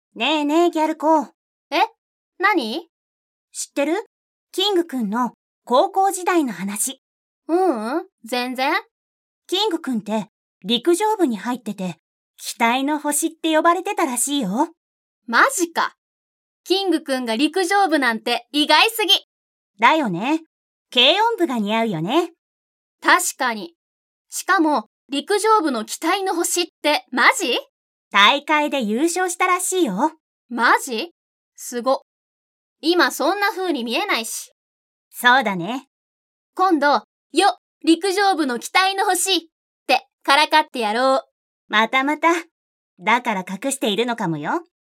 ねえねえ、ギャル子。 何？ 知ってる？キングくんの高校時代の話。 全然。 キングくんって陸上部に入ってて、期待の星って呼ばれてたらしいよ。 マジか。キングくんが陸上部なんて意外すぎ。 だよね。軽音部が似合うよね。 確かに。しかも、陸上部の期待の星ってマジ？ 大会で優勝したらしいよ。 マジ？すご。今そんな風に見えないし。 そうだね。 今度、陸上部の期待の星ってからかってやろう。 また。だから隠しているのかもよ。